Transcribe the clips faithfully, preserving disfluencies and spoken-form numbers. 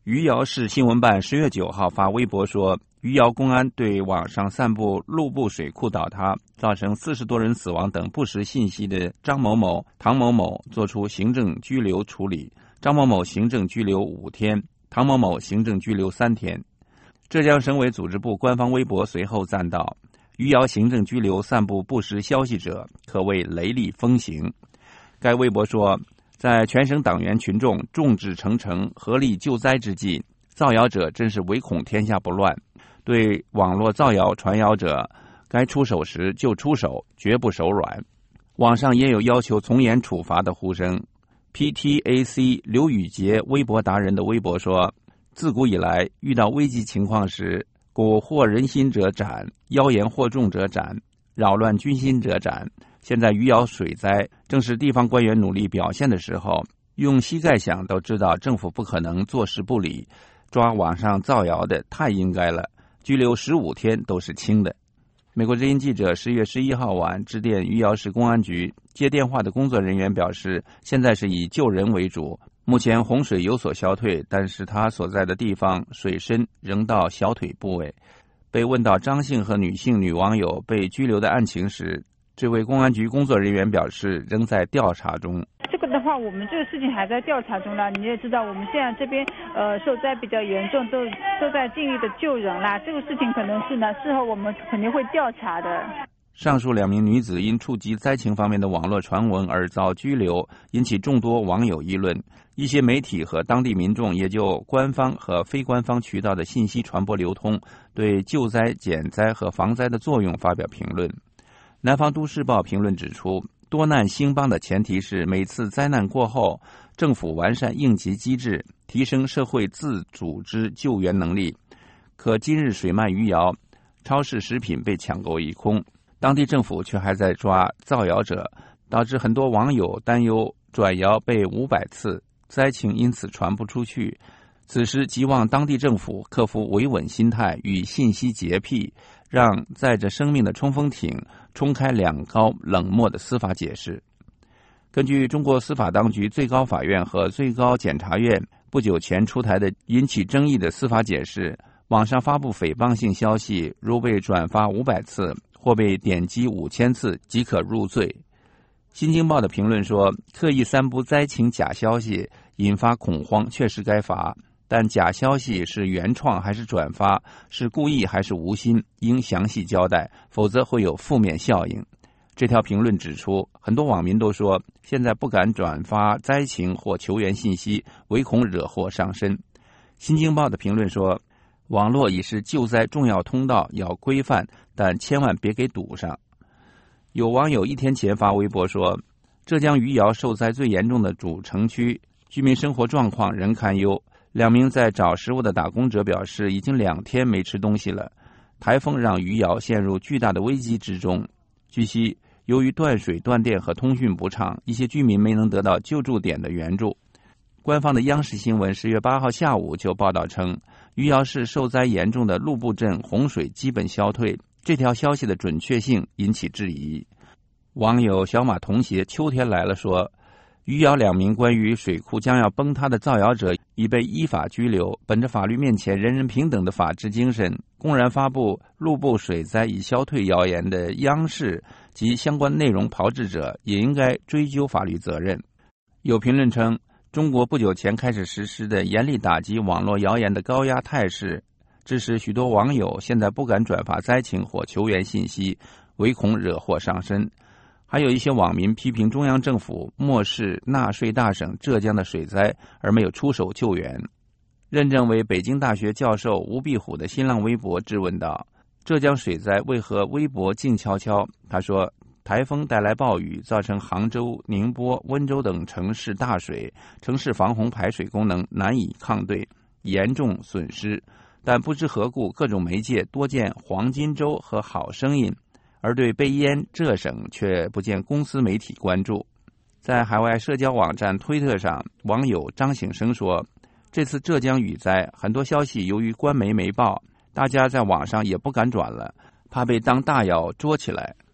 余姚市新闻办十月九号发微博说，余姚公安对网上散布陆部水库倒塌造成四十多人死亡等不实信息的张某某、唐某某作出行政拘留处理，张某某行政拘留五天，唐某某行政拘留三天。浙江省委组织部官方微博随后赞道，余姚行政拘留散布不实消息者可谓雷厉风行。该微博说，在全省党员群众众志成城合力救灾之际，造谣者真是唯恐天下不乱，对网络造谣传谣者该出手时就出手，绝不手软。网上也有要求从严处罚的呼声。 P T A C 刘宇杰微博达人的微博说，自古以来遇到危急情况时，蛊惑人心者斩，妖言惑众者斩，扰乱军心者斩。现在余姚水灾正是地方官员努力表现的时候，用膝盖想都知道政府不可能坐视不理，抓网上造谣的太应该了，拘留十五天都是轻的。美国之音记者十月十一号晚致电余姚市公安局，接电话的工作人员表示，现在是以救人为主，目前洪水有所消退，但是他所在的地方水深仍到小腿部位。被问到张姓和女性女网友被拘留的案情时，这位公安局工作人员表示仍在调查中。 这个的话，我们这个事情还在调查中啦。你也知道，我们现在这边呃受灾比较严重，都都在尽力的救人啦。这个事情可能是呢，事后我们肯定会调查的。 上述两名女子因触及灾情方面的网络传闻而遭拘留，引起众多网友议论。一些媒体和当地民众也就官方和非官方渠道的信息传播流通，对救灾、减灾和防灾的作用发表评论。南方都市报评论指出，多难兴邦的前提是每次灾难过后，政府完善应急机制，提升社会自组织救援能力。可今日水漫余姚，超市食品被抢购一空，当地政府却还在抓造谣者，导致很多网友担忧转谣被五百次，灾情因此传不出去。此时急望当地政府克服维稳心态与信息洁癖，让载着生命的冲锋艇冲开两高冷漠的司法解释。根据中国司法当局最高法院和最高检察院不久前出台的引起争议的司法解释，网上发布诽谤性消息，如被转发五百次或被点击五千次即可入罪。新京报的评论说，刻意散布灾情假消息引发恐慌确实该罚，但假消息是原创还是转发，是故意还是无心，应详细交代，否则会有负面效应。这条评论指出，很多网民都说现在不敢转发灾情或求援信息，唯恐惹祸上身。新京报的评论说，网络已是救灾重要通道，要规范，但千万别给堵上。有网友一天前发微博说，浙江余姚受灾最严重的主城区居民生活状况仍堪忧。两名在找食物的打工者表示，已经两天没吃东西了。台风让余姚陷入巨大的危机之中。据悉，由于断水、断电和通讯不畅，一些居民没能得到救助点的援助。官方的央视新闻十月八号下午就报道称，余姚市受灾严重的陆部镇洪水基本消退，这条消息的准确性引起质疑。网友小马童鞋秋天来了说，余姚两名关于水库将要崩塌的造谣者已被依法拘留，本着法律面前人人平等的法治精神，公然发布陆部水灾已消退谣言的央视及相关内容炮制者也应该追究法律责任。有评论称，中国不久前开始实施的严厉打击网络谣言的高压态势，致使许多网友现在不敢转发灾情或求援信息，唯恐惹祸上身。还有一些网民批评中央政府漠视纳税大省浙江的水灾而没有出手救援。认证为北京大学教授吴壁虎的新浪微博质问道，浙江水灾为何微博静悄悄？他说，台风带来暴雨，造成杭州、宁波、温州等城市大水，城市防洪排水功能难以抗对，严重损失。但不知何故，各种媒介多见黄金周和好声音，而对被淹浙省却不见公司媒体关注。在海外社交网站推特上，网友张醒生说，这次浙江雨灾很多消息由于官媒没报，大家在网上也不敢转了，怕被当大谣捉起来。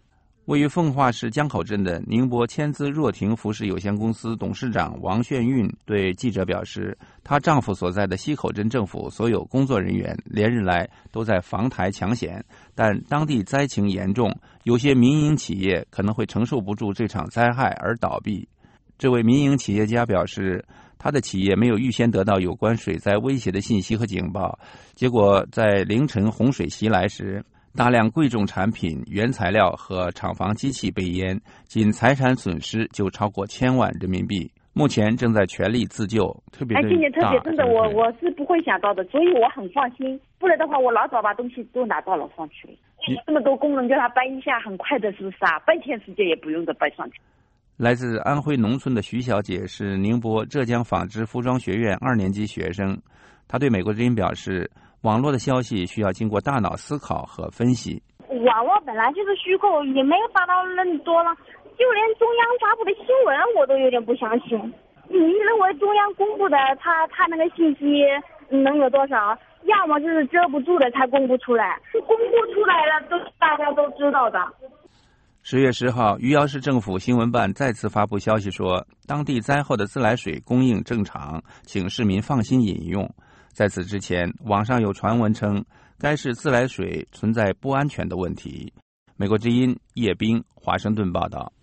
位于奉化市江口镇的宁波千姿若婷服饰有限公司董事长王炫运对记者表示，她丈夫所在的溪口镇政府所有工作人员连日来都在防台抢险，但当地灾情严重，有些民营企业可能会承受不住这场灾害而倒闭。这位民营企业家表示，他的企业没有预先得到有关水灾威胁的信息和警报，结果在凌晨洪水袭来时，大量贵重产品、原材料和厂房机器被淹，仅财产损失就超过千万人民币。目前正在全力自救，特别哎，今年特别真的， 是我我是不会想到的，所以我很放心。不然的话，我老早把东西都拿到楼上去了。这么多工人叫他搬一下，很快的，是不是啊？半天时间也不用的搬上去。 来自安徽农村的徐小姐是宁波浙江纺织服装学院二年级学生，她对美国之音表示，网络的消息需要经过大脑思考和分析。 网络本来就是虚构，也没有达到那么多了，就连中央发布的新闻我都有点不相信。你认为中央公布的他他那个信息能有多少？要么就是遮不住的才公布出来，公布出来了都大家都知道的。 十月十号，余姚市政府新闻办再次发布消息说，当地灾后的自来水供应正常，请市民放心饮用。在此之前，网上有传闻称该市自来水存在不安全的问题。美国之音叶冰华盛顿报道。